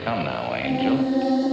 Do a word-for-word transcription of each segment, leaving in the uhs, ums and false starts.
Come now, angel.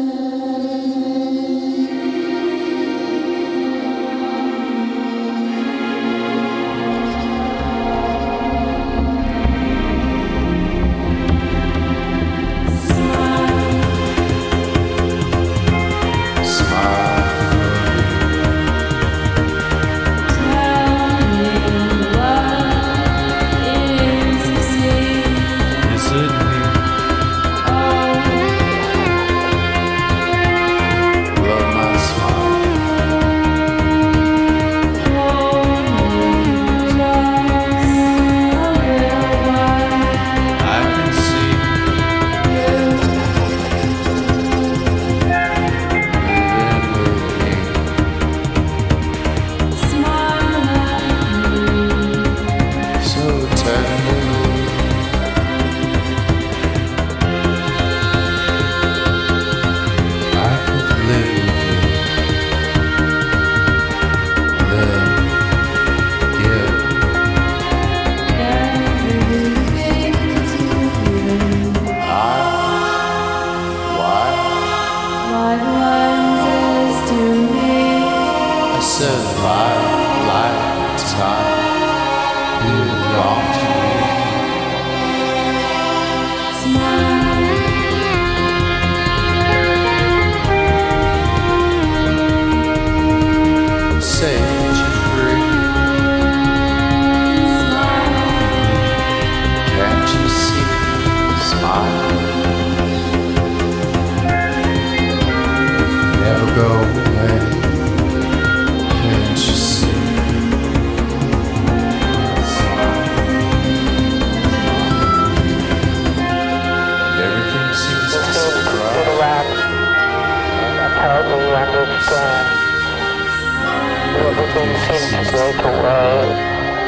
Everything seems to break away.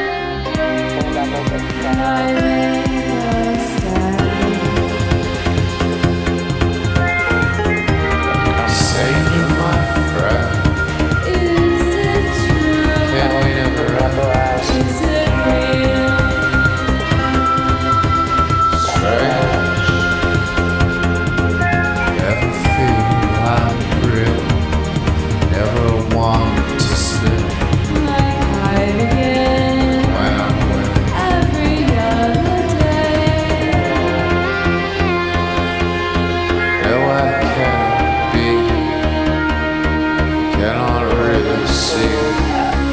Say you're my friend. Can we never ask? Strange. Never feel I'm real. Never want to spin. When I'm with no, I cannot be. Cannot really see.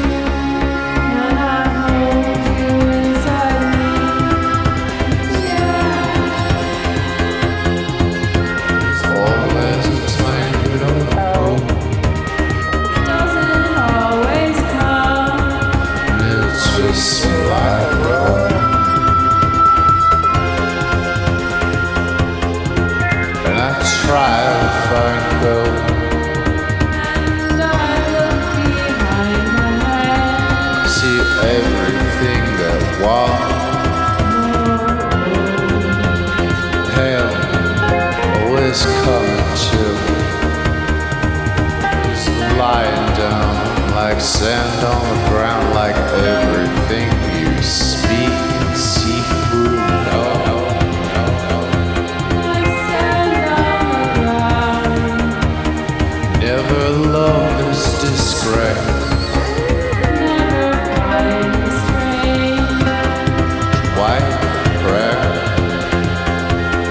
Always a time you don't know. It's just like love. And I try to find gold. See everything that was. Hell always coming to. Just lying down like sand on the ground, like everything you speak and see through. No, no, no, no. Never love this disgrace. White prayer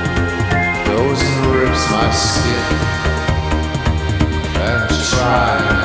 goes and rips my skin and tries.